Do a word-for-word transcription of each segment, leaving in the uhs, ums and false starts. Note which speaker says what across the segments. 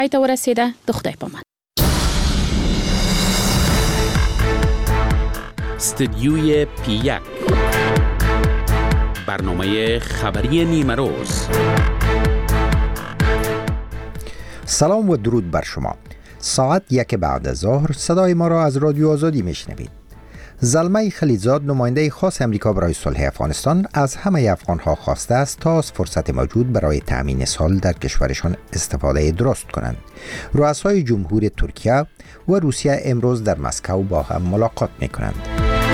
Speaker 1: ایتا و رسیده دخته پامن.
Speaker 2: استدیوی پی یک، برنامه خبری نیمه روز.
Speaker 3: سلام و درود بر شما. ساعت یک بعد از ظهر صدای ما را از رادیو آزادی میشنوید. زلمه خلیلزاد، نماینده خاص امریکا برای صلح افغانستان، از همه افغانها خواسته است تا از فرصت موجود برای تأمین صلح در کشورشان استفاده درست کنند. رؤسای جمهور ترکیه و روسیه امروز در مسکو با هم ملاقات می کنند.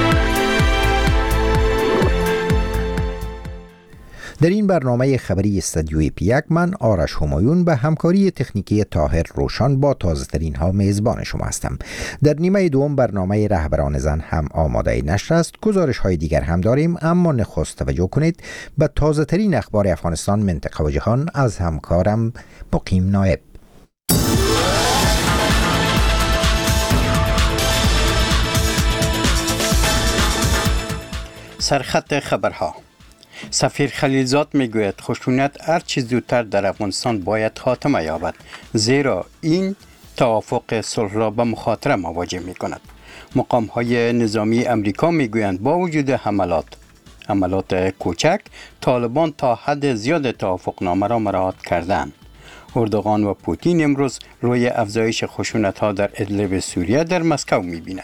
Speaker 3: در این برنامه خبری استدیوی پی یک من آرش همایون به همکاری تکنیکی طاهر روشان با تازه ترین ها میزبان شما هستم. در نیمه دوم برنامه رهبران زن هم آماده نشر است. گزارش های دیگر هم داریم، اما نخست توجه کنید به تازه ترین اخبار افغانستان، منطقه و جهان از همکارم مقیم نایب.
Speaker 4: سرخط خبرها. سفیر خلیلزاد میگوید خشونت هر چه زودتر در افغانستان باید خاتمه یابد، زیرا این توافق صلح را به مخاطره مواجه می کند. مقام های نظامی امریکا میگویند با وجود حملات حملات کوچک، طالبان تا حد زیاد توافقنامه را مراعات کردند. اردوغان و پوتین امروز روی افزایش خشونت ها در ادلب سوریه در مسکو می بیند.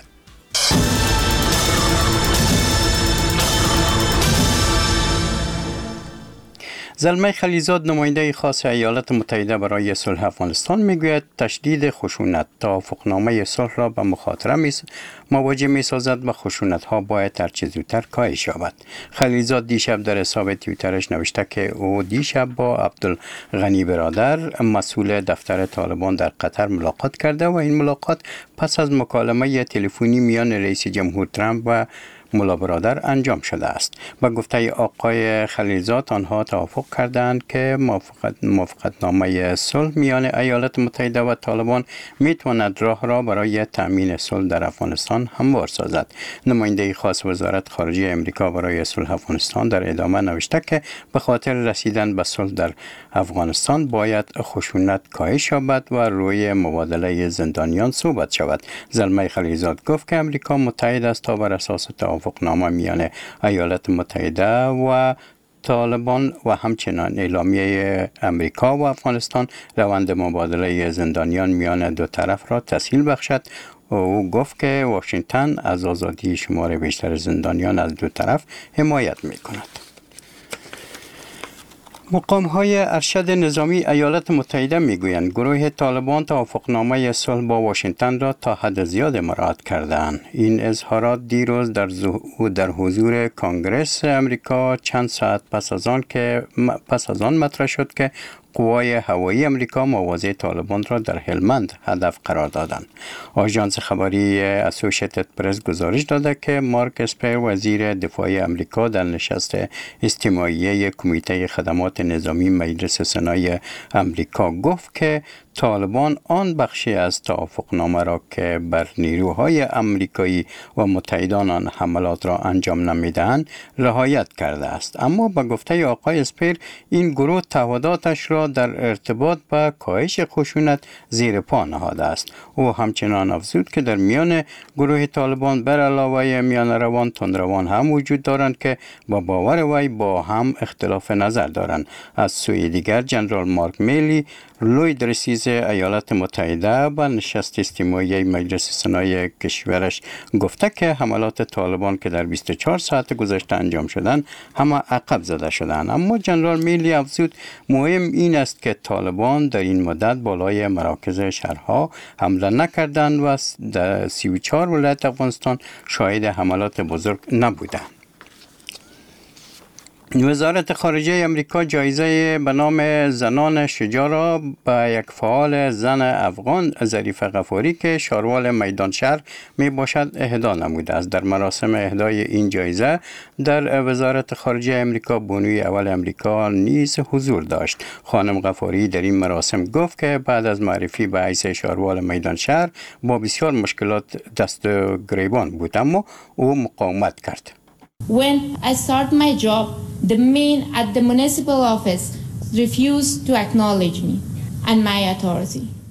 Speaker 4: زلمه خلیلزاد، نماینده خاص ایالات متحده برای صلح افغانستان، میگوید تشدید خشونت توافقنامه صلح را به مخاطره می مواجه می سازد و خشونت ها باید هر چه زودتر کاهش یابد. خلیلزاد دیشب در حساب توییترش نوشته که او دیشب با عبدالغنی برادر، مسئول دفتر طالبان در قطر، ملاقات کرده و این ملاقات پس از مکالمه تلفنی میان رئیس جمهور ترامپ و ملا برادر انجام شده است. با گفته آقای خلیلزاد، آنها توافق کردند که موافقت موافقتنامه صلح میان ایالات متحده و طالبان میتواند راه را برای تأمین صلح در افغانستان هموار سازد. نماینده خاص وزارت خارجه امریکا برای صلح افغانستان در ادامه نوشته که به خاطر رسیدن به صلح در افغانستان باید خشونت کاهش یابد و روی مبادله زندانیان صحبت شود. زلمه خلیلزاد گفت که امریکا متحد است تا بر اساس توافقنامه میان ایالات متحده و طالبان و همچنان اعلامیه امریکا و افغانستان روند مبادله زندانیان میان دو طرف را تسهیل بخشد. او گفت که واشنگتن از آزادی شمار بیشتر زندانیان از دو طرف حمایت می کند. مقام های ارشد نظامی ایالات متحده میگویند گروه طالبان توافقنامه صلح با واشنگتن را تا حد زیاد مراعات کردند. این اظهارات دیروز در در حضور کنگره امریکا چند ساعت پس از آن که پس از آن مطرح شد که قوای هوایی امریکا مواضع طالبان را در هلمند هدف قرار دادند. آژانس خبری اسوسییتد پرس گزارش داده که مارک اسپر، وزیر دفاع امریکا، در نشست اجتماعی کمیته خدمات نظامی مجلس سنای امریکا گفت که طالبان آن بخشی از توافقنامه را که بر نیروهای امریکایی و متحدان آن حملات را انجام نمیدهند رعایت کرده است. اما به گفته آقای اسپر، این گروه تعهداتش را در ارتباط با کاهش خشونت زیر پا نهاده است. او همچنان افزود که در میان گروه طالبان بر علاوه میان روان تندروان هم وجود دارند که با باور وی با هم اختلاف نظر دارند. از سوی دیگر جنرال مارک میلی، لوید رئیس ایالات متحده، با نشست اجتماعی مجلس سنای کشورش گفته که حملات طالبان که در بیست و چهار ساعت گذشته انجام شدند همه عقب زده شدند. اما جنرال میلی افزود مهم این است که طالبان در این مدت بالای مراکز شهرها حمله نکردند و در سی و چهار ولایت افغانستان شاهد حملات بزرگ نبودند. وزارت خارجه امریکا جایزه به نام زنان شجاع را به یک فعال زن افغان، ظریف غفاری که شاروال میدان شهر می باشد اهدا نموده است. در مراسم اهدای این جایزه در وزارت خارجه امریکا بانوی اول امریکا نیز حضور داشت. خانم غفاری در این مراسم گفت که بعد از معرفی به حیث شاروال میدان شهر با بسیار مشکلات دست گریبان بود، اما او مقاومت کرد.
Speaker 5: When I started my job, the men at the municipal office refused to acknowledge me and my authority.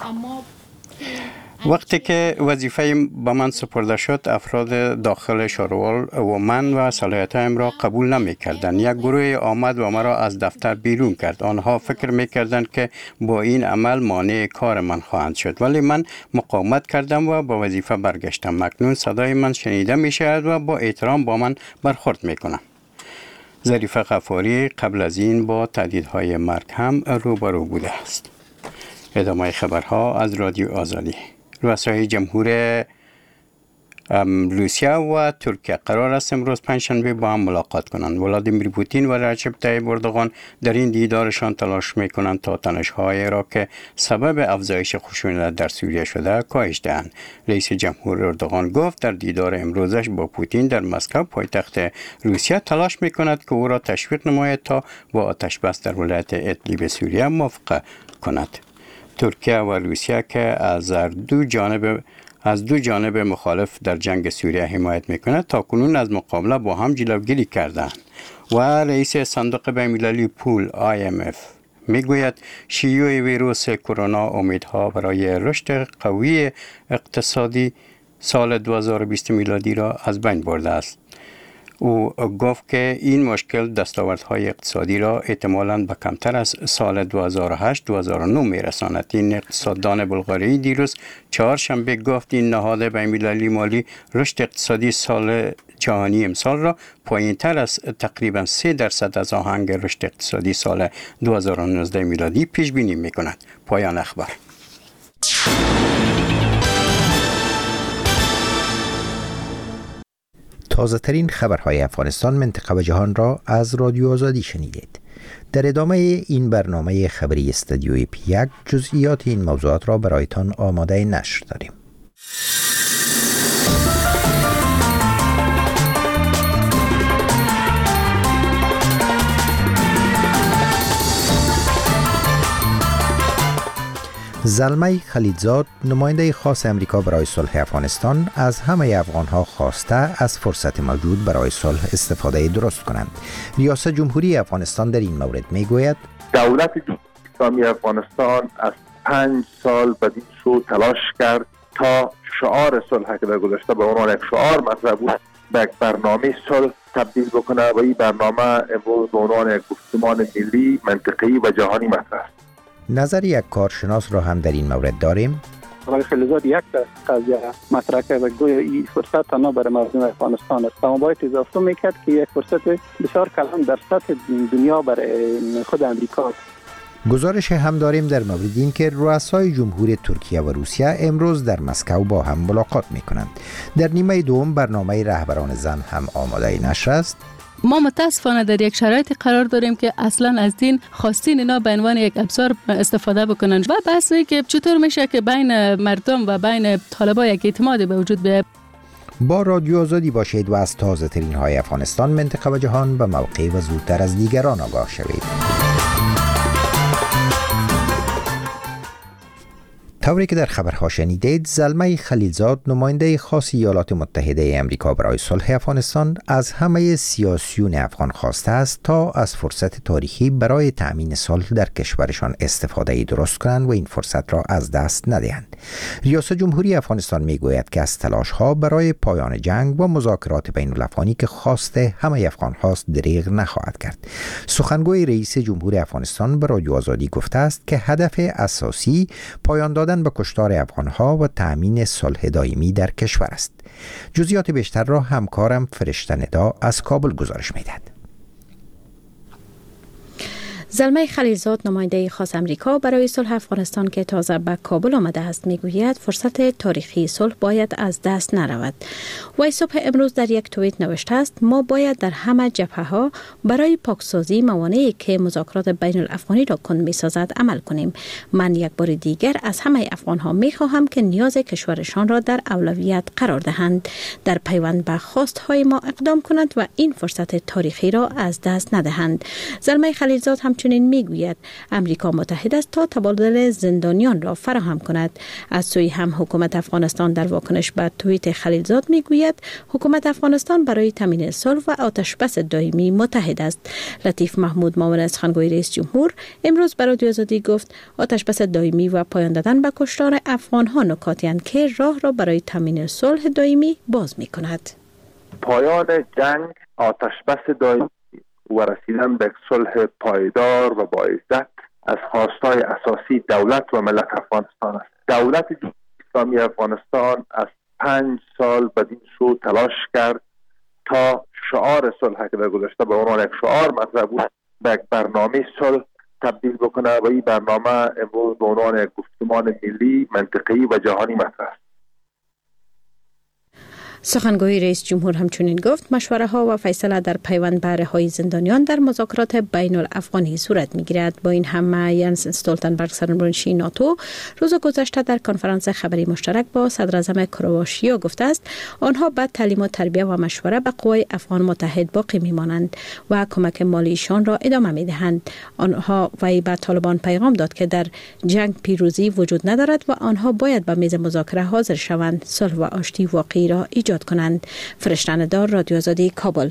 Speaker 5: اما
Speaker 4: وقتی که وظیفه به من سپرده شد، افراد داخل شاروال و من و صلاحیتایم را قبول نمی کردند. یک گروه آمد و مرا از دفتر بیرون کرد. آنها فکر می کردند که با این عمل مانع کار من خواهند شد، ولی من مقاومت کردم و با وظیفه برگشتم. اکنون صدای من شنیده می شود و با احترام با من برخورد می کنم. ظریف غفاری قبل از این با تهدیدهای مرگ هم روبرو بوده است. ادامه خبرها از رادیو آزادی. رؤسای جمهور روسیه و ترکیه قرار است امروز پنجشنبه با هم ملاقات کنند. ولادیمیر پوتین و رجب طیب اردوغان در این دیدارشان تلاش میکنند تا تنش‌های را که سبب افزایش خشونت در سوریه شده کاهش دهند. رئیس جمهور اردوغان گفت در دیدار امروزش با پوتین در مسکو پایتخت روسیه تلاش میکند که او را تشویق نماید تا با آتش بس در ولایت ادلیب سوریه موافقت کند. ترکیه و روسیه که از دو جانب از دو جانب مخالف در جنگ سوریه حمایت میکند تا کنون از مقابله با هم جلوگیری کردند و رئیس صندوق بین‌المللی پول آی ام اف میگوید شیوع ویروس کرونا امیدها برای رشد قوی اقتصادی سال دو هزار و بیست میلادی را از بین برده است. او گفت که این مشکل دستاوردهای اقتصادی را احتمالاً به کمتر از سال دو هزار و هشت دو هزار و نه میرساند. این اقتصاددان بلغاری دیروز چهارشنبه گفت این نهاد بین‌المللی مالی رشد اقتصادی سال جهانی امسال را پایین تر از تقریباً سه درصد از آهنگ رشد اقتصادی سال دو هزار و نوزده میلادی پیش بینی میکند. پایان اخبار.
Speaker 3: تازه ترین خبرهای افغانستان، منطقه و جهان را از رادیو آزادی شنیدید. در ادامه این برنامه خبری استودیوی پی یک جزئیات این موضوعات را برایتان آماده نشر داریم. زلمه خلیلزاد، نماینده خاص امریکا برای صلح افغانستان، از همه افغانها خواسته از فرصت موجود برای صلح استفاده درست کنند. ریاست جمهوری افغانستان در این مورد میگوید
Speaker 6: دولت اسلامی افغانستان از پنج سال بدین سو تلاش کرد تا شعار صلح که در گذشته به عنوان یک شعار مطرح بود به یک برنامه صلح تبدیل بکنه و این برنامه امروز به عنوان یک گفتمان ملی، منطقه‌ای و جهانی مطرح است.
Speaker 3: نظر یک کارشناس را هم در این مورد داریم.
Speaker 7: آقای خلیلزاد یک قضیه مطرح کرد و گویا این فرصت تنها برای مردم افغانستان است. اما باید اضافه میکرد که یک فرصت بسیار کلان در سطح دنیا برای خود امریکا است.
Speaker 3: گزارش هم داریم در مورد این که رؤسای جمهور ترکیه و روسیه امروز در مسکو با هم ملاقات میکنند. در نیمه دوم برنامه رهبران زن هم آماده نشر است.
Speaker 1: ما متاسفانه در یک شرایطی قرار داریم که اصلا از دین خواستین اینا به عنوان یک ابزار استفاده بکنن و بحثی که چطور میشه که بین مردم و بین طالبان یک اعتماد به وجود بیاید.
Speaker 3: با رادیو آزادی باشید و از تازه ترین های افغانستان، منطقه و جهان به موقع و زودتر از دیگران آگاه شوید. طوری که در خبرها شنیدید، زلمه خلیلزاد، نماینده خاص ایالات متحده امریکا برای صلح افغانستان، از همه سیاسیون افغان خواسته است تا از فرصت تاریخی برای تأمین صلح در کشورشان استفاده درست کنند و این فرصت را از دست ندهند. ریاست جمهوری افغانستان میگوید که از تلاش‌ها برای پایان جنگ و مذاکرات بین الافغانی که خواسته همه افغان هاست دریغ نخواهد کرد. سخنگوی رئیس جمهور افغانستان به رادیو آزادی گفته است که هدف اساسی پایان دادن به کشتار افغانها و تأمین صلح دائمی در کشور است. جزئیات بیشتر را همکارم فرشته ندا از کابل گزارش می‌دهد.
Speaker 8: زلمه خلیلزاد، نماینده خاص امریکا برای صلح افغانستان که تازه به کابل آمده است، میگوید فرصت تاریخی صلح باید از دست نرود. وی صبح امروز در یک توییت نوشته است: ما باید در همه جبهه ها برای پاکسازی موانعی که مذاکرات بین الافغانی را کند میسازد عمل کنیم. من یک بار دیگر از همه افغان ها میخواهم که نیاز کشورشان را در اولویت قرار دهند، در پیوند به خواست های ما اقدام کنند و این فرصت تاریخی را از دست ندهند. زلمه خلیلزاد هم همچنین میگوید امریکا متحد است تا تبادل زندانیان را فراهم کند. از سوی هم حکومت افغانستان در واکنش به توییت خلیلزاد میگوید حکومت افغانستان برای تامین صلح و آتشبس دائمی متحد است. لطیف محمود معاون سخنگوی رئیس جمهور امروز برای رادیو آزادی گفت آتشبس دائمی و پایان دادن به کشتار افغان‌ها نکاتی اند که راه را برای تامین صلح دائمی باز می‌کند.
Speaker 6: پایان جنگ، آتشبس دائمی و رسیدن به صلح پایدار و با عزت از خواستهای اساسی دولت و ملت افغانستان است. دولت اسلامی افغانستان از پنج سال بدین سو تلاش کرد تا شعار صلح که در گذشته به عنوان یک شعار مطرح بود به یک برنامه صلح تبدیل بکنه و این برنامه امروز به عنوان یک گفتمان ملی، منطقی و جهانی مطرح است.
Speaker 8: سخنگوی رئیس جمهور همچنین گفت مشوره ها و فیصله در پیوند به رهایی زندانیان در مذاکرات بین الافغانی صورت میگیرد. با این همه ینس استولتنبرگ سرنوشت ناتو روز گذشته در کنفرانس خبری مشترک با صدر اعظم کرواتیا گفته است آنها بعد تعلیم و تربیت و مشوره به قوای افغان متحد باقی میمانند و کمک مالیشان را ادامه میدهند. آنها وی به طالبان پیغام داد که در جنگ پیروزی وجود ندارد و آنها باید به میز مذاکره حاضر شوند، صلح و آشتی واقعی را ایجاد کنند. فرشتن دار، رادیو آزادی، کابل.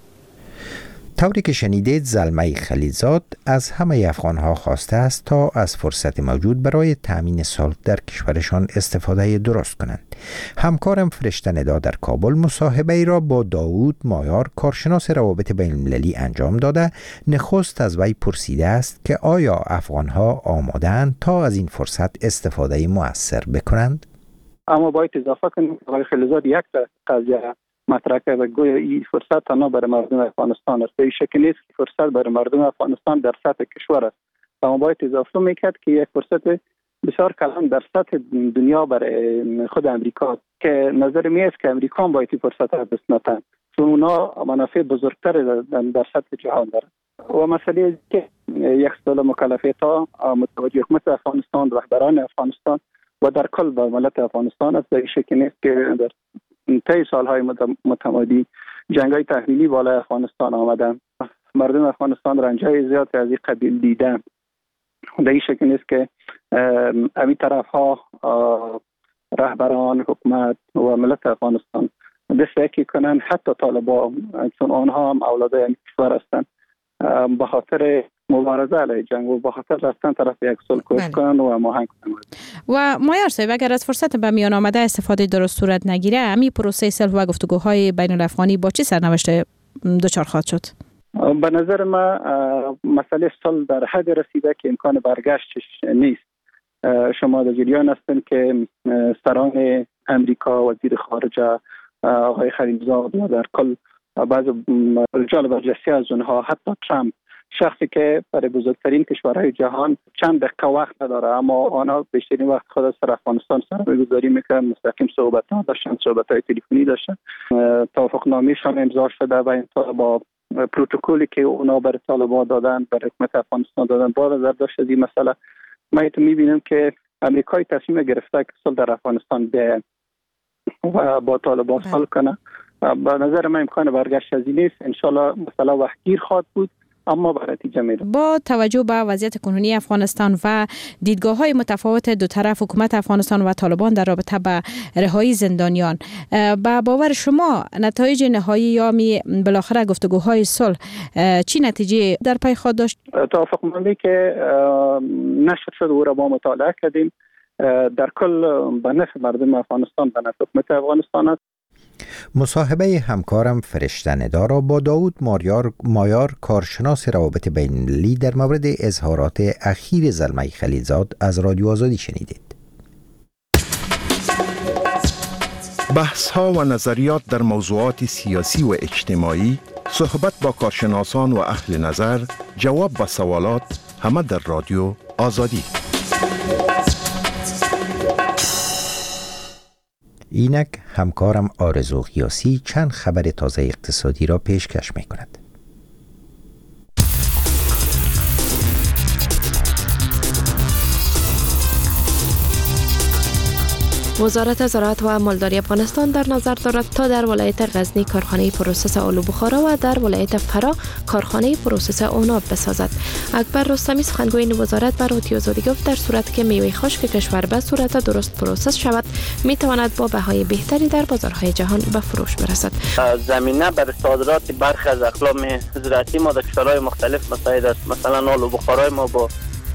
Speaker 3: طوری که شنیدید زلمه خلیلزاد از همه افغانها خواسته است تا از فرصت موجود برای تأمین صلح در کشورشان استفاده درست کنند. همکارم فرشتن دار در کابل مصاحبه ای را با داوود مایار کارشناس روابط بین المللی انجام داده. نخست از وی پرسیده است که آیا افغانها آماده‌اند تا از این فرصت استفاده مؤثر بکنند؟
Speaker 7: اما باید اضافه کنیم که آقای خلیلزاد یک قضیه مطرح کرد و گویا این فرصت تنها برای مردم افغانستان است. به این شکل نیست که فرصت برای مردم افغانستان در سطح کشور است. اما باید اضافه میکرد که یک فرصت بسیار کلان در سطح دنیا برای خود امریکا که نظر می است که امریکا باید این فرصت را دست نده، چون اونا منافع بزرگتر در سطح جهان دارند. و مسئله که یک سال مکلفیت ها متوجه حکومت افغانستان، رهبران افغانستان و در کل با ملت افغانستان است. این شکل نیست که در طی سالهای متمادی جنگ‌های تحمیلی بالای افغانستان آمدن، مردم افغانستان رنج‌های زیاد از این قبیل دیدن. در این شکل نیست که امی طرف ها رهبران حکومت و ملت افغانستان دست یکی کنن، حتی طالبان، چون آنها هم اولادای این کشور هستند، به خاطر مبارزه علیه جنگ و به خاطر رفتن طرف یک صلح کوشش کنن و هماهنگ کنن.
Speaker 8: و مایار صاحب، اگر از فرصت به میان آمده استفاده درست صورت نگیره، امی پروسه صلح و گفتگوهای بین الافغانی با چه سرنوشت دچار خواهد شد؟
Speaker 7: به نظر ما مسئله صلح در حد رسیده که امکان برگشتش نیست. شما در جریان هستن که سران امریکا، وزیر خارجه آقای خلیلزاد و در کل بعض رجال برجسته از اونها، حتی ترامپ، شخصی که برای بزرگترین کشورهای جهان چند دقیقه وقت نداره، اما آنها بیشترین وقت خود از سر افغانستان سرمایه‌گذاری میکنن، مستقیم صحبت‌ها داشتن، صحبت‌های تلفنی داشتن. توافقنامه‌شان امضا شده و این با پروتکلی که اونا برای طالبان دادن، برای حکومت افغانستان دادن، با نظر داشت از این مسئله ما می‌بینیم که امریکای تصمیم گرفته که صلح در افغانستان به و با طالبان صلح کنه. به نظر من امکان برگشت از این نیست. ان شاءالله مسئله وقتگیر خواهد بود، اما به نتیجه میره. با
Speaker 8: توجه به وضعیت کنونی افغانستان و دیدگاه‌های متفاوت دو طرف، حکومت افغانستان و طالبان در رابطه به رهایی زندانیان، با باور شما نتایج نهایی یا می بالاخره گفتگوهای صلح چی نتیجه در پی خواهد داشت؟
Speaker 7: توافقنامه‌ای که نشر شد او را با مطالعه کردیم، در کل به نفع مردم افغانستان، به نفع حکومت افغانستان است.
Speaker 3: مصاحبه همکارم فرشتن دار را با داوود مایار, مایار کارشناس روابط بین المللی در مورد اظهارات اخیر زلمه خلیلزاد از رادیو آزادی شنیدید.
Speaker 9: بحث ها و نظریات در موضوعات سیاسی و اجتماعی، صحبت با کارشناسان و اهل نظر، جواب به سوالات، همه در رادیو آزادی.
Speaker 3: اینک همکارم آرزو غیاسی چند خبر تازه اقتصادی را پیشکش می کند.
Speaker 10: وزارت زراعت و مالداری افغانستان در نظر دارد تا در ولایت غزنی کارخانه پروسس آلو بخارا و در ولایت فرا کارخانه پروسس عناب بسازد. اکبر رستمی سخنگوی وزارت به رادیو آزادی گفت در صورت که میوه خشک کشور به صورت درست پروسس شود می تواند با بهای بهتری در بازارهای جهان به فروش برسد.
Speaker 11: زمینه بر صادرات برخی از اقلام زراعتی ما در کشورهای مختلف مساعد است. مثلا آلو بخارای ما با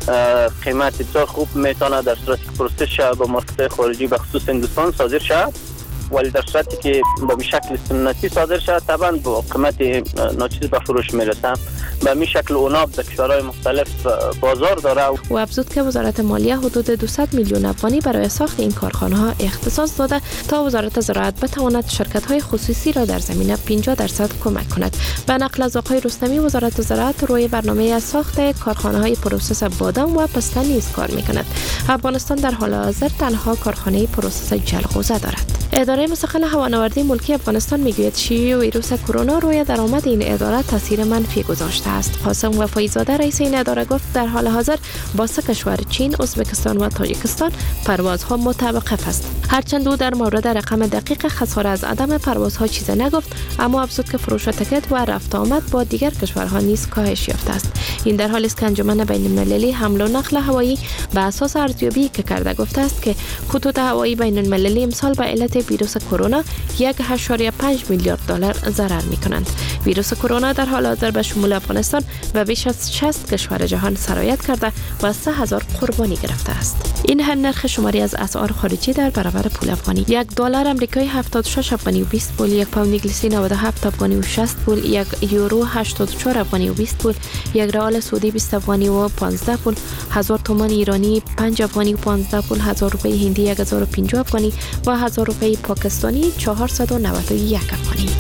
Speaker 11: قیمت بسیار خوب میتونه در صورتی که پروسس شود با مارکت خارجی به خصوص هندوستان صادر شود، ولی در صورتی که به شکل سنتی صادر شود طبعا با قیمت ناچیز به فروش میرسه. به می شکل عناب در کشورهای مختلف بازار داره.
Speaker 10: و افزود که وزارت مالیه حدود دویست میلیون افغانی برای ساخت این کارخانه ها اختصاص داده تا وزارت زراعت بتواند شرکت های خصوصی را در زمینه پنجاه درصد کمک کند. به نقل از آقای رستمی وزارت زراعت روی برنامه ساخت کارخانه های پروسس بادام و پسته نیز کار میکند. افغانستان در حال حاضر تنها کارخانه پروسس جلغوزه دارد. اداره مستقل هوانوردی ملکی افغانستان میگوید شیوع ویروس کرونا روی درآمد این اداره تاثیر منفی گذاشته است. قاسم وفایزاده رئیس این اداره گفت در حال حاضر با سه کشور چین، ازبکستان و تاجیکستان پروازها متوقف است. هرچند او در مورد رقم دقیق خساره از عدم پروازها چیزی نگفت، اما افزود که فروش تکت و رفت آمد با دیگر کشورها نیز کاهش یافته است. این در حالی است که انجمن بین‌المللی حمل و نقل هوایی به اساس ارزیابی که کرده گفته است که خطوط هوایی بین‌المللی امسال به علت ویروس کرونا یک و هشت پنج میلیارد دلار ضرر می‌کنند. ویروس کرونا در حال حاضر به شمول افغانستان و بیش از شصت کشور جهان سرایت کرده و سه هزار قربانی گرفته است. این هم نرخ شماری از اسعار خارجی در برابر پول افغانی. یک دلار آمریکایی هفتاد و شش افغانی و بیست پول، یک پوند انگلیسی نود و هفت افغانی و شصت پول، یک یورو هشتاد و چهار افغانی و بیست پول، یک ریال سعودی بیست افغانی و پانزده پول، هزار تومان ایرانی پنج افغانی و پانزده پول، هزار روپیه هندی یک هزار و پنجاه افغانی و هزار روپیه پاکستانی چهارصد و نود و یک افغانی.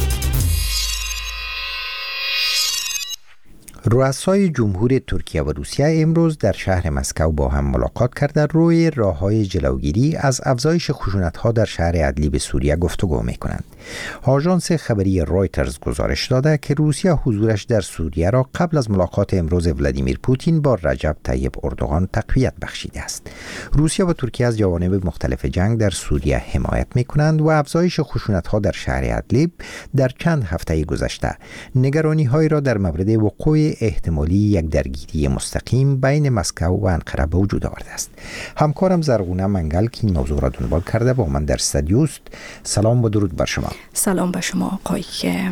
Speaker 3: رؤسای جمهور ترکیه و روسیه امروز در شهر مسکو با هم ملاقات کرده روی راه‌های جلوگیری از افزایش خشونت‌ها در شهر ادلیب سوریه گفتگو می‌کنند. آژانس خبری رویترز گزارش داده که روسیه حضورش در سوریه را قبل از ملاقات امروز ولادیمیر پوتین با رجب طیب اردوغان تقویت بخشیده است. روسیه و ترکیه از جوانب مختلف جنگ در سوریه حمایت می‌کنند و افزایش خشونت‌ها در شهر ادلیب در چند هفته گذشته نگرانی‌هایی را در مورد وقوع احتمالی یک درگیری مستقیم بین مسکو و انقره به وجود آورده است. همکارم زرغونه منگل که این موضوع را دنبال کرده با من در استودیو است. سلام و درود بر شما.
Speaker 12: سلام به شما آقای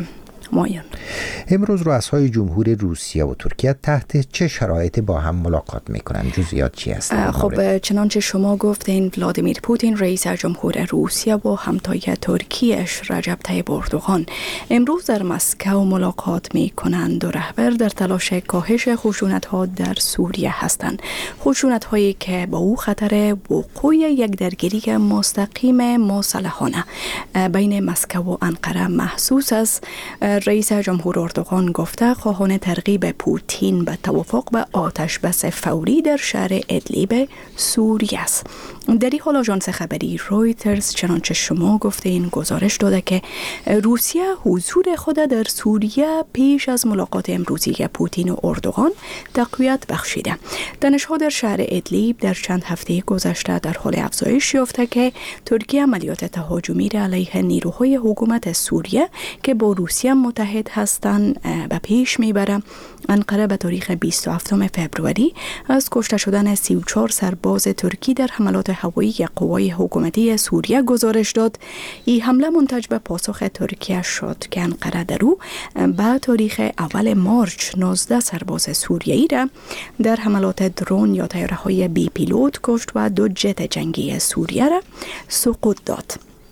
Speaker 12: مایان.
Speaker 3: امروز رؤسای جمهور روسیه و ترکیه تحت چه شرایطی با هم ملاقات میکنند؟ جزئیات چی است؟
Speaker 12: خب چنانچه شما گفتین ولادیمیر پوتین رئیس جمهور روسیه و همتای ترکیش رجب طیب اردوغان امروز در مسکو ملاقات میکنند و رهبر در تلاش کاهش خشونت‌ها در سوریه هستند. خشونت‌هایی که با او خطر وقوع یک درگیری مستقیم مسلحانه بین مسکو و انقره محسوس است. رئیس جمهور اردوغان گفته خواهان ترغیب پوتین به توافق به آتش بس فوری در شهر ادلیب سوریه است. در این حال آژانس خبری رویترز چنانچه شما گفته این گزارش داده که روسیه حضور خود در سوریه پیش از ملاقات امروزی پوتین و اردوغان تقویت بخشیده. تنش‌ها در شهر ادلیب در چند هفته گذشته در حال افزایش یافته که ترکیه عملیات تهاجمی را علیه نیروهای حکومت سوریه که با روسیه متحد هستند به پیش میبره. انقره به تاریخ بیست و هفتم فوریه از کشته شدن سی و چهار سرباز ترکی در حملات هوایی قوای حکومتی سوریه گزارش داد. این حمله منتج به پاسخ ترکیه شد که انقره در او به تاریخ اول مارچ نوزده سرباز سوریایی را در حملات درون یا طیاره‌های بی پیلوت کشت و دو جت جنگی سوریه را سقوط داد.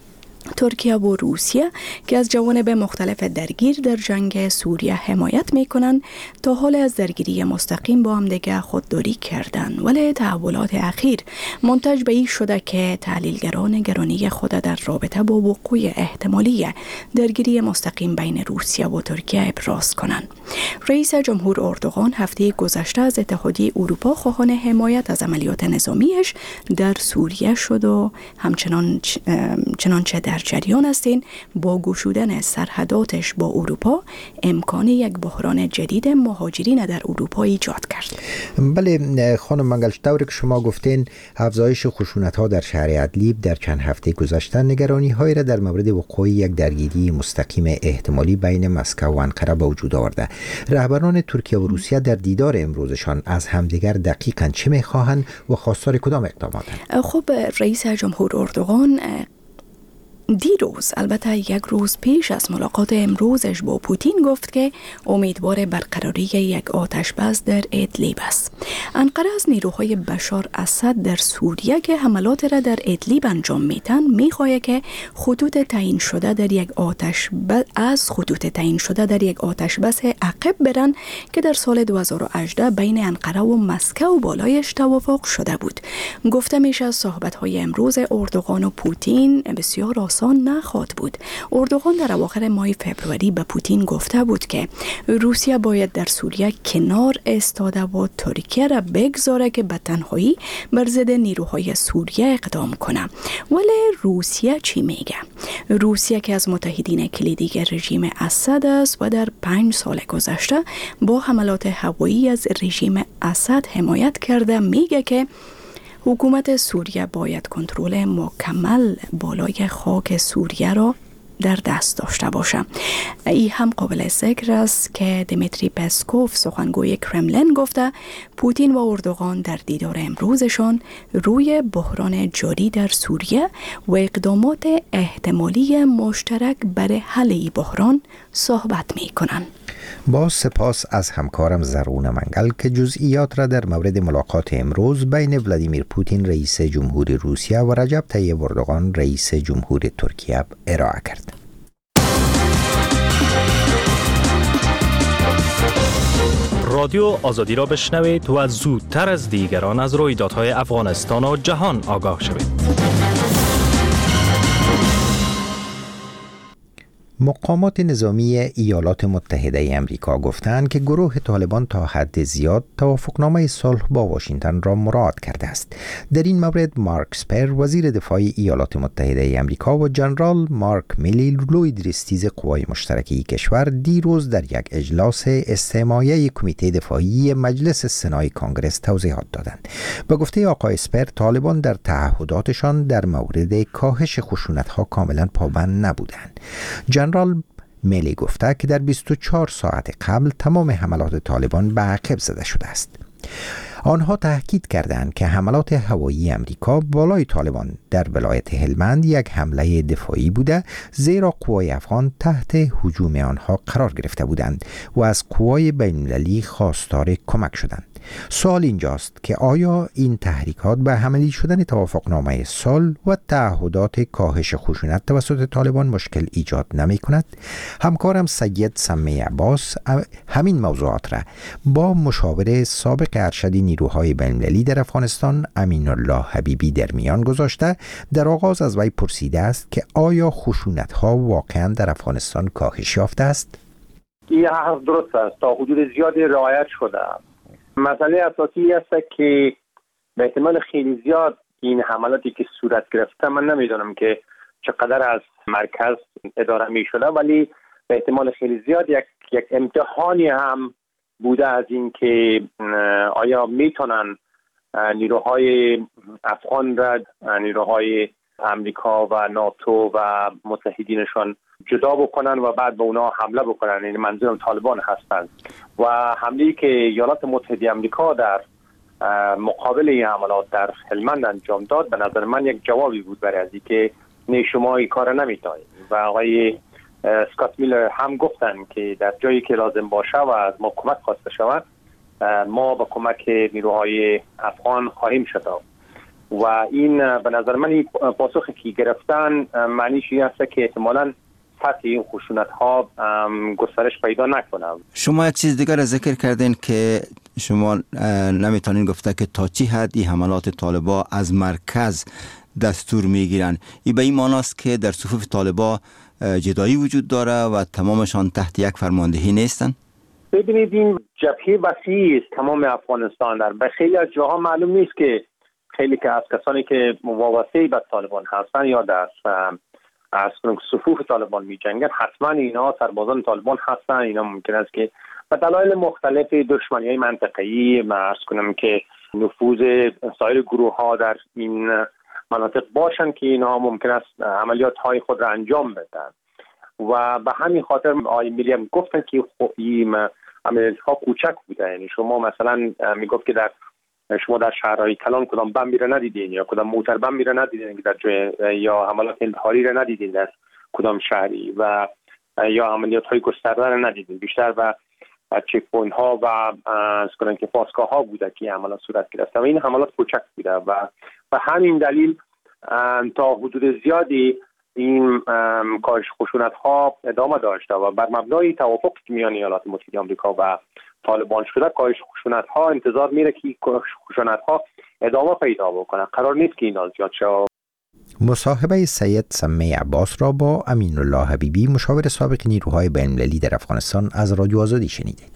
Speaker 12: ترکیه و روسیه که از جوانب مختلف درگیر در جنگ سوریه حمایت میکنند تا حال از درگیری مستقیم با هم دیگه خودداری کردند، ولی تحولات اخیر منتج به این شده که تحلیلگران گرانی خود در رابطه با وقوع احتمالی درگیری مستقیم بین روسیه و ترکیه ابراز کنند. رئیس جمهور اردوغان هفته گذشته از اتحادیه اروپا خواهان حمایت از عملیات نظامیش در سوریه شد و همچنان چنانچه در در جریان هستین با گشودن سرحداتش با اروپا امکان یک بحران جدید مهاجرین در اروپا ایجاد کرد.
Speaker 3: بله خانم منگل، طوری که شما گفتین افزایش خشونت ها در شهر ادلیب در چند هفته گذشته نگرانی های را در مورد وقوع یک درگیری مستقیم احتمالی بین مسکو و انقره به وجود آورده. رهبران ترکیه و روسیه در دیدار امروزشان از همدیگر دقیقاً چه می‌خواهند و خواستار کدام اقداماتند؟
Speaker 12: خب رئیس جمهور اردوغان دیروز، البته یک روز پیش از ملاقات امروزش با پوتین، گفت که امیدوار برقراری یک آتش بس در ادلیب است. انقره از نیروهای بشار اسد در سوریه که حملات را در ادلیب انجام میدن میخواهد که خطوط تعیین شده در یک آتش بس از خطوط تعیین شده در یک آتش بس عقب برن که در سال دو هزار و هجده بین انقره و مسکو بالایش توافق شده بود. گفته میشه صحبت‌های امروز اردوغان و پوتین بسیار آسان نخواهد بود. اردوغان در اواخر ماه فوریه به پوتین گفته بود که روسیه باید در سوریه کنار ایستاده و ترکیه را بگذاره که به تنهایی بر ضد نیروهای سوریه اقدام کنه. ولی روسیه چی میگه؟ روسیه که از متحدین کلیدی رژیم اسد است و در پنج سال گذشته با حملات هوایی از رژیم اسد حمایت کرده، میگه که حکومت سوریه باید کنترل مکمل بالای خاک سوریه را در دست داشته باشه. این هم قابل ذکر است که دیمیتری پسکوف سخنگوی کرملین گفته پوتین و اردوغان در دیدار امروزشان روی بحران جاری در سوریه و اقدامات احتمالی مشترک برای حل این بحران صحبت می کنند.
Speaker 3: با سپاس از همکارم زرون منگل که جزئیات را در مورد ملاقات امروز بین ولادیمیر پوتین رئیس جمهور روسیه و رجب طیب اردوغان رئیس جمهور ترکیه ارائه کرد.
Speaker 13: رادیو آزادی را بشنوید و زودتر از دیگران از رویدادهای افغانستان و جهان آگاه شوید.
Speaker 3: مقامات نظامی ایالات متحده امریکا گفتند که گروه طالبان تا حد زیاد توافقنامه صلح با واشنگتن را مراعات کرده است. در این مورد مارک اسپر وزیر دفاع ایالات متحده امریکا و جنرال مارک میلی لوید رستیز قوای مشترکه کشور دیروز در یک اجلاس استماعی کمیته دفاعی مجلس سنای کانگرس توضیحات دادند. به گفته آقای اسپر طالبان در تعهداتشان در مورد کاهش خشونت‌ها کاملا پابند نبودند. جنرال میلی گفته که در بیست و چهار ساعت قبل تمام حملات طالبان به عقب زده شده است. آنها تاکید کردند که حملات هوایی امریکا بالای طالبان در ولایت هلمند یک حمله دفاعی بوده، زیرا قوای افغان تحت هجوم آنها قرار گرفته بودند و از قوای بین‌المللی خواستار کمک شدند. سوال اینجاست که آیا این تحریکات به عملی شدن توافقنامه صلح و تعهدات کاهش خشونت توسط طالبان مشکل ایجاد نمی کند؟ همکارم سید سمی عباس همین موضوعات را با مشاور سابق ارشد نیروهای بین‌المللی در افغانستان امین الله حبیبی در میان گذاشته. در آغاز از وی پرسیده است که آیا خشونت ها واقعا در افغانستان کاهش یافته است؟
Speaker 14: این حرف درست است، تا حدود زیادی رعایت شده. مسئله اساسی است که به احتمال خیلی زیاد این حملاتی که صورت گرفته، من نمیدونم که چقدر از مرکز اداره می شده، ولی به احتمال خیلی زیاد یک یک امتحانی هم بوده از این که آیا میتونن نیروهای افغان را نیروهای امریکا و ناتو و متحدینشان جدا بکنن و بعد به اونا حمله بکنن. یعنی منظورم طالبان هستند و حمله‌ای که ایالات متحده امریکا در مقابل این حملات در هلمند انجام داد، به نظر من یک جوابی بود برای از اینکه نه شما این کار نمی‌کنید. و آقای اسکات میلر هم گفتن که در جایی که لازم باشه و از ما کمک خواسته شود، ما با کمک نیروهای افغان خواهیم شد. و این به نظر من این پاسخی که گرفتن معنیش این است که احتمالاً سطح این خشونت ها گسترش پیدا نکنه.
Speaker 15: شما یک چیز دیگر را ذکر کردین که شما نمیتونین گفته که تا چی حد این حملات طالبا از مرکز دستور میگیرن. این به این معنی است که در صفوف طالبا جدایی وجود داره و تمامشان تحت یک فرماندهی نیستن؟
Speaker 14: ببینید این جبهه وسیع است تمام افغانستان. در به خیلی از جاها معلوم نیست که خیلی که از کسانی که وابسته به طالبان هستن یا در از صفوف طالبان می جنگن، حتما اینا سربازان طالبان هستن. اینا ممکن است که به دلایل مختلف دشمنی های منطقه‌ای ما عرض کنم که نفوذ سایر گروه ها در این مناطق باشن که اینا ممکن است عملیات های خود را انجام بدن و به همین خاطر آقای ملی هم گفتن که این عملیات ها کوچک بوده. یعنی شما مثلا میگفت که در شما در شهرهای کلان کدام بم میره ندیدین یا کدام موتر بم میره ندیدین در جای یا حملات انتحاری را ندیدین در کدام شهری و یا عملیات های گسترده را ندیدین. بیشتر و چک پوینت ها و از کنن که پاسگاه ها بوده که عملیات صورت گرفته و این حملات کوچک بوده و به همین دلیل تا حدود زیادی این کاهش خشونت ها ادامه داشته و بر مبنای توافق میان ایالات متحده آمریکا و طالبان شده کاهش خشونت ها انتظار میره که کاهش خشونت ها ادامه پیدا بکنه. قرار نیست که اینا زیاد شه.
Speaker 3: مصاحبه سید سمی عباس را با امین الله حبیبی مشاور سابق نیروهای بین‌المللی در افغانستان از رادیو آزادی شنیدید.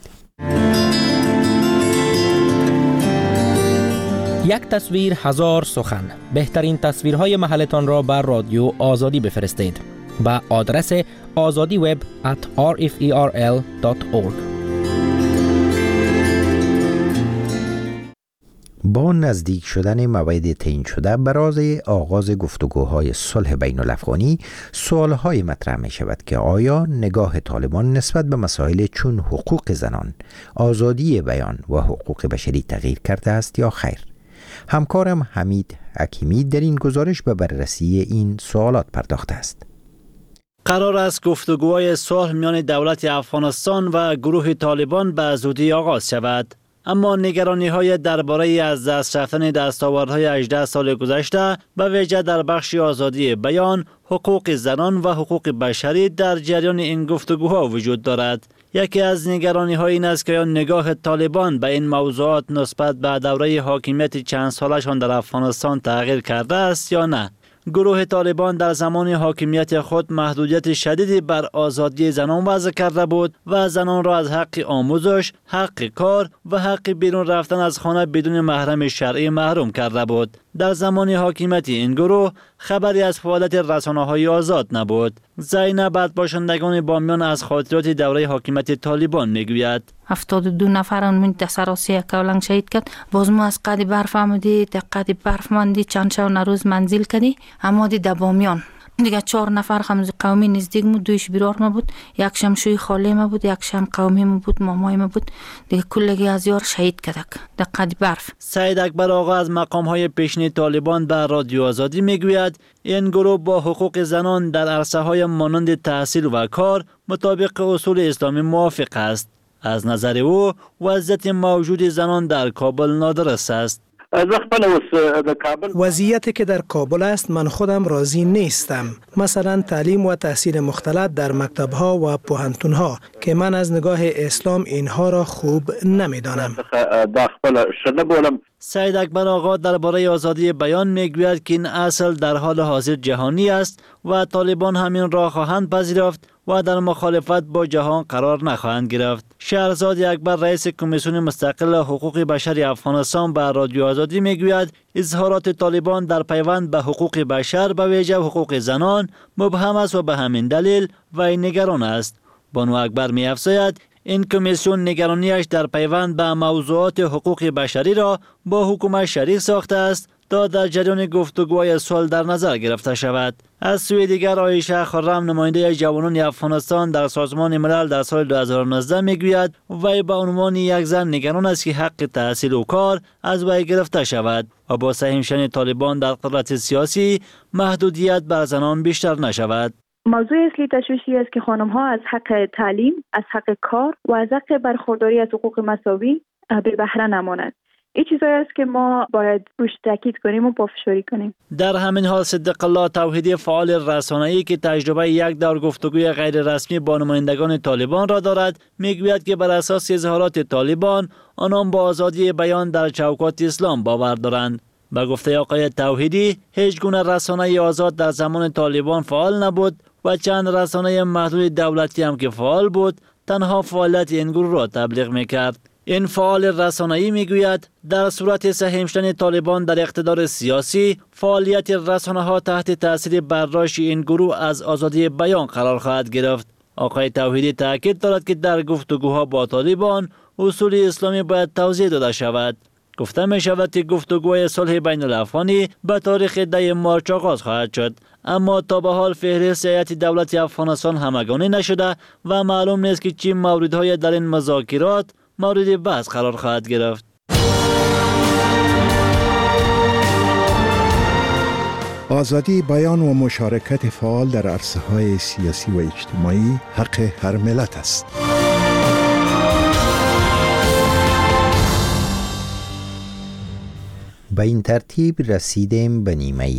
Speaker 16: یک تصویر هزار سخن. بهترین تصویرهای محلتان را بر رادیو آزادی بفرستید با آدرس آزادی وب ات آر اف ای آر ال دات اورگ.
Speaker 3: با نزدیک شدن موعد تعیین شده برای آغاز گفتگوهای صلح بین الافغانی سوالهای مطرح می شود که آیا نگاه طالبان نسبت به مسائل چون حقوق زنان، آزادی بیان و حقوق بشری تغییر کرده است یا خیر؟ همکارم حمید حکیمی در این گزارش به بررسی این سوالات پرداخته است.
Speaker 17: قرار است گفتگوهای صلح میان دولت افغانستان و گروه طالبان به زودی آغاز شود. اما نگرانی های درباره از دست رفتن دستاوردهای هجده سال گذشته به ویژه در بخش آزادی بیان، حقوق زنان و حقوق بشری در جریان این گفتگوها وجود دارد. یکی از نگرانی های این است که آیا نگاه طالبان به این موضوعات نسبت به دوره حاکمیت چند سالشان در افغانستان تغییر کرده است یا نه. گروه طالبان در زمان حاکمیت خود محدودیت شدیدی بر آزادی زنان وضع کرده بود و زنان را از حق آموزش، حق کار و حق بیرون رفتن از خانه بدون محرم شرعی محروم کرده بود. در زمان حاکمیت این گروه خبری از فعالیت رسانه‌های آزاد نبود. زینب باشندگان بامیان از خاطرات دوره حاکمیت طالبان میگوید:
Speaker 18: هفتاد و دو نفر اون تسراسی کولنگ شهید کرد. باز ما از قد برف آمدی، تا قد برف ماندی، چند شب نروز منزل کردی، اما دی در بامیان دیگه چهار نفر خمز قومی نزدیک مو، دویش بیرار ما بود، یک شم شوی خاله ما بود، یک شم قومی ما بود، مامای ما بود، دیگه کلگی از یار شهید کردک در قد برف.
Speaker 17: سید اکبر آقا از مقام های پیشین طالبان به رادیو آزادی میگوید این گروه با حقوق زنان در عرصه های مانند تحصیل و کار مطابق اصول اسلامی موافق است. از نظر او وضعیت موجود زنان در کابل نادرست است.
Speaker 19: وضعیتی که در کابل است من خودم راضی نیستم. مثلا تعلیم و تحصیل مختلط در مکتب‌ها و پوهنتون‌ها که من از نگاه اسلام اینها را خوب نمی‌دانم.
Speaker 17: سید اکبر آقا درباره آزادی بیان میگوید که این اصل در حال حاضر جهانی است و طالبان همین را خواهند پذیرفت و در مخالفت با جهان قرار نخواهند گرفت. شهرزاد اکبر رئیس کمیسیون مستقل حقوق بشر افغانستان به رادیو آزادی میگوید اظهارات طالبان در پیوند به حقوق بشر به ویژه حقوق زنان مبهم است و به همین دلیل وی نگران است. بانو اکبر می‌افزاید این کمیسیون نگرانیش در پیوند به موضوعات حقوق بشری را با حکومت شریک ساخته است تا در جریان گفتگوهای صلح در نظر گرفته شود. از سوی دیگر عایشه خرم نماینده جوانان افغانستان در سازمان ملل در سال دو هزار و نوزده میگوید وی به عنوان یک زن نگران است که حق تحصیل و کار از وی گرفته شود و با سهم شدن طالبان در قدرت سیاسی محدودیت بر زنان بیشتر نشود.
Speaker 20: موضوع اصلی تشویشی است که خانم ها از حق تعلیم، از حق کار و از حق برخورداری از حقوق مساوی به بهره نماند. این چیزایی است که ما باید روش تاکید کنیم و پافشاری کنیم.
Speaker 17: در همین حال صدق الله توحیدی فعال رسانه‌ای که تجربه یک دور گفتگوی غیر رسمی با نمایندگان طالبان را دارد میگوید که بر اساس اظهارات طالبان آنان با آزادی بیان در چوکات اسلام باور دارند. به گفته آقای توحیدی هیچ گونه رسانه آزاد در زمان طالبان فعال نبود و چند رسانه محدود دولتی هم که فعال بود تنها فعالیت این گروه را تبلیغ میکرد. این فعال رسانه‌ای میگوید در صورت سهم شدن طالبان در اقتدار سیاسی، فعالیت رسانه‌ها تحت تاثیر برداشت این گروه از آزادی بیان قرار خواهد گرفت. آقای توحیدی تاکید دارد که در گفتگوها با طالبان اصول اسلامی باید توضیح داده شود. گفته می شود که گفتگوهای صلح بین الافغانی به تاریخ ده مارچ آغاز خواهد شد، اما تا به حال فهرست هیئت دولت افغانستان همگانی نشده و معلوم نیست که چه موردهای در این مذاکرات مورد بحث قرار خواهد گرفت.
Speaker 9: آزادی بیان و مشارکت فعال در عرصه های سیاسی و اجتماعی حق هر ملت است.
Speaker 3: به این ترتیب رسیدیم به نیمه